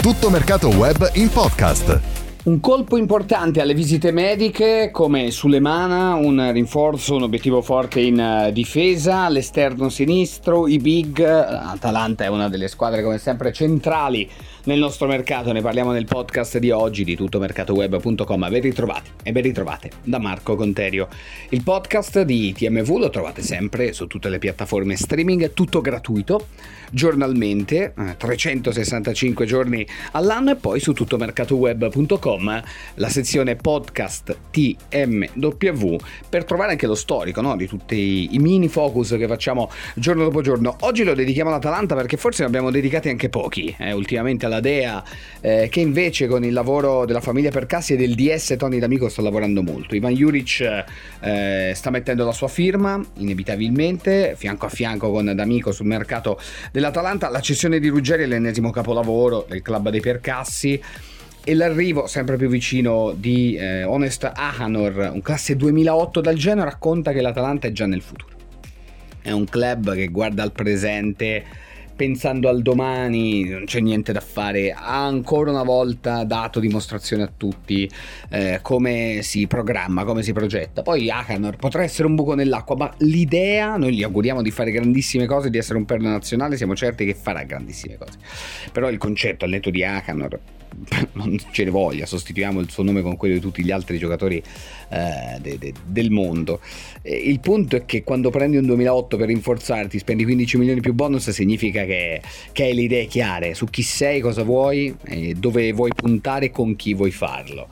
Tutto Mercato Web in podcast. Un colpo importante alle visite mediche come Sulemana, un rinforzo, un obiettivo forte in difesa, all'esterno sinistro, i big. Atalanta è una delle squadre come sempre centrali nel nostro mercato, ne parliamo nel podcast di oggi di tuttomercatoweb.com. Ben ritrovati e ben ritrovate da Marco Conterio. Il podcast di TMV lo trovate sempre su tutte le piattaforme streaming, tutto gratuito, giornalmente, 365 giorni all'anno, e poi su tuttomercatoweb.com la sezione podcast TMW per trovare anche lo storico, no? Di tutti i mini focus che facciamo giorno dopo giorno. Oggi lo dedichiamo all'Atalanta perché forse ne abbiamo dedicati anche pochi ultimamente alla Dea, che invece con il lavoro della famiglia Percassi e del DS Tony D'Amico sta lavorando molto. Ivan Juric sta mettendo la sua firma inevitabilmente fianco a fianco con D'Amico sul mercato dell'Atalanta. La cessione di Ruggeri è l'ennesimo capolavoro del club dei Percassi e l'arrivo sempre più vicino di Honest Ahanor, un classe 2008 dal Genoa, racconta che l'Atalanta è già nel futuro. È un club che guarda al presente pensando al domani, non c'è niente da fare, ha ancora una volta dato dimostrazione a tutti come si programma, come si progetta. Poi Ahanor potrà essere un buco nell'acqua, ma l'idea, noi gli auguriamo di fare grandissime cose, di essere un perno nazionale, siamo certi che farà grandissime cose. Però il concetto al netto di Ahanor non ce ne voglia, sostituiamo il suo nome con quello di tutti gli altri giocatori del mondo. Il punto è che quando prendi un 2008 per rinforzarti, spendi 15 milioni più bonus, significa che hai le idee chiare su chi sei, cosa vuoi, dove vuoi puntare, con chi vuoi farlo.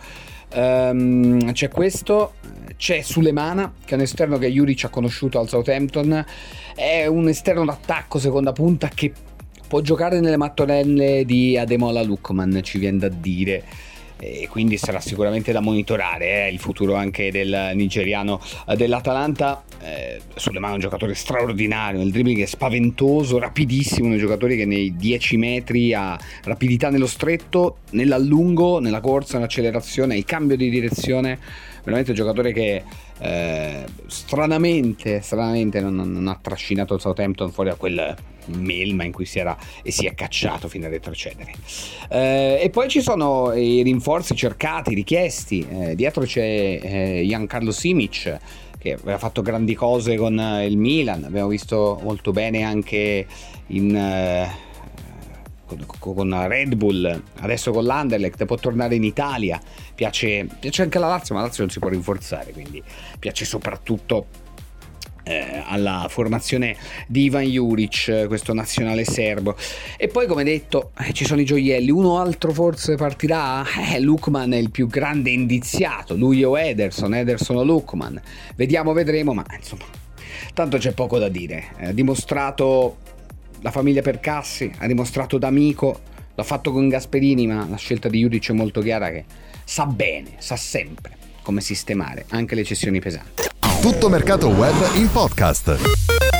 C'è questo, c'è Sulemana, che è un esterno che Juric ha conosciuto al Southampton, è un esterno d'attacco seconda punta che può giocare nelle mattonelle di Ademola Lookman, ci viene da dire, e quindi sarà sicuramente da monitorare il futuro anche del nigeriano dell'Atalanta. Sulemana è un giocatore straordinario, nel dribbling è spaventoso, rapidissimo, un giocatore che nei 10 metri ha rapidità nello stretto, nell'allungo, nella corsa, nell'accelerazione, il cambio di direzione, veramente un giocatore che stranamente non ha trascinato il Southampton fuori da quel melma in cui si è cacciato fino a retrocedere. E poi ci sono i rinforzi cercati, richiesti. Dietro c'è Giancarlo Simic, che aveva fatto grandi cose con il Milan, abbiamo visto molto bene anche con Red Bull, adesso con l'Anderlecht, può tornare in Italia, piace anche alla Lazio, ma la Lazio non si può rinforzare, quindi piace soprattutto alla formazione di Ivan Juric, questo nazionale serbo. E poi, come detto, ci sono i gioielli. Uno altro forse partirà, Lookman è il più grande indiziato, lui o Ederson o Lookman, vedremo, ma insomma tanto c'è poco da dire. Ha dimostrato la famiglia Percassi, ha dimostrato D'Amico, l'ha fatto con Gasperini, ma la scelta di Juric è molto chiara, che sa sempre come sistemare anche le cessioni pesanti. Tutto Mercato Web in podcast.